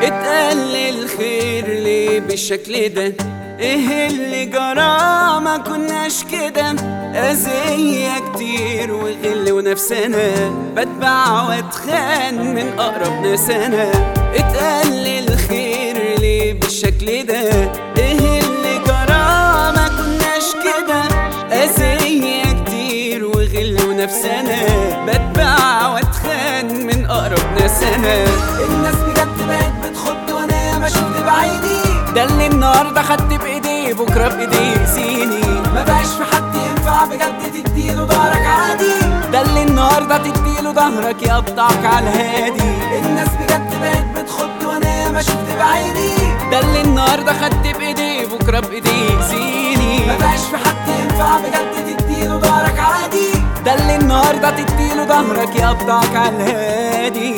اتقل الخير ليه بالشكل ده؟ ايه اللي جرى ما كناش كده؟ أذية كتير وغل ونفسنا، بتباع واتخان من أقرب ناس أنا. اتقل الخير ليه بالشكل ده؟ ايه اللي جرى ما كناش كده؟ أذية كتير وغل ونفسنا، بتباع واتخان من أقرب ناس أنا. الناس بجد بقت بتخد وانا ما شفت بعيني، ده اللي النهارده خدت بايديه بكره بايديه يسيني. ما بقاش في حد ينفع بجد تديله ضهرك عادي، ده اللي النهارده تديله ظهرك يقطعك على الهادي. الناس بجد بقت بتخد وانا ما شفت بعيني، ده اللي النهارده خدت بايديه بكره بايديه يسيني. ما بقاش في حد ينفع بجد تديله ضهرك عادي، ده اللي النهارده تديله ظهرك يقطعك على الهادي.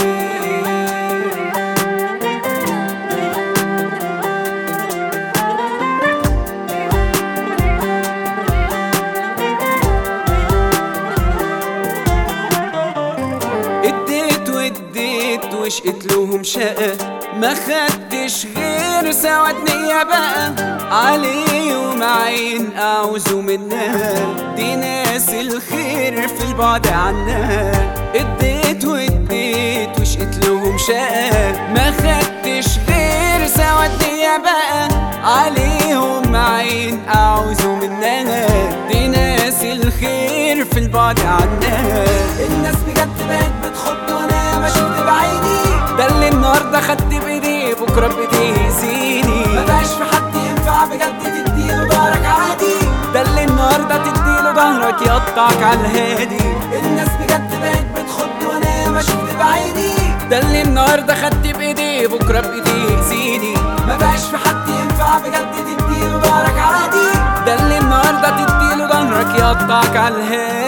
اديت واديت وشقت لهم شقة، ما خدتش غير سواد نية بقى. عليهم عين أعوذ منها، دي ناس الخير في البعد عنها. اديت واديت وشقت لهم شقة، ما خدتش غير سواد نية بقى. عليهم عين أعوذ منها، دي ناس الخير في البعد عنها. الناس بجد بقت بتخد وانا ما شفت بعيني، ده اللي النهارده خدت بايديه بكره بايديه يزيني. ما بقاش في حد ينفع بجد تديله ضهرك عادي، ده اللي النهارده تديله ظهرك يقطعك على الهادي. الناس بجد بقت بتخد وانا ما شفت بعيني، ده اللي النهارده خدت بايديه بكره بايديه يزيني. ما بقاش في حد ينفع بجد تديله ضهرك عادي، ده اللي النهارده تديله ظهرك يقطعك على الهادي.